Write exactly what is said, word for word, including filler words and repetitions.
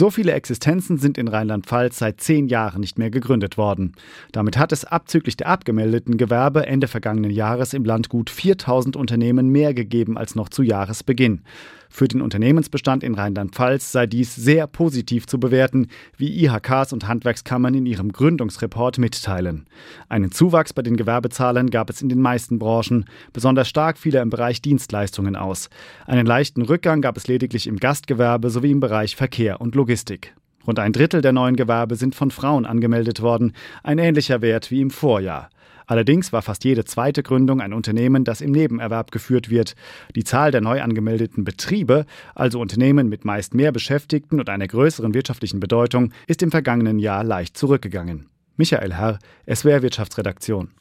So viele Existenzen sind in Rheinland-Pfalz seit zehn Jahren nicht mehr gegründet worden. Damit hat es abzüglich der abgemeldeten Gewerbe Ende vergangenen Jahres im Land gut viertausend Unternehmen mehr gegeben als noch zu Jahresbeginn. Für den Unternehmensbestand in Rheinland-Pfalz sei dies sehr positiv zu bewerten, wie I H Ks und Handwerkskammern in ihrem Gründungsreport mitteilen. Einen Zuwachs bei den Gewerbezahlen gab es in den meisten Branchen. Besonders stark fiel er im Bereich Dienstleistungen aus. Einen leichten Rückgang gab es lediglich im Gastgewerbe sowie im Bereich Verkehr und Logistik. Rund ein Drittel der neuen Gewerbe sind von Frauen angemeldet worden, ein ähnlicher Wert wie im Vorjahr. Allerdings war fast jede zweite Gründung ein Unternehmen, das im Nebenerwerb geführt wird. Die Zahl der neu angemeldeten Betriebe, also Unternehmen mit meist mehr Beschäftigten und einer größeren wirtschaftlichen Bedeutung, ist im vergangenen Jahr leicht zurückgegangen. Michael Herr, S W R Wirtschaftsredaktion.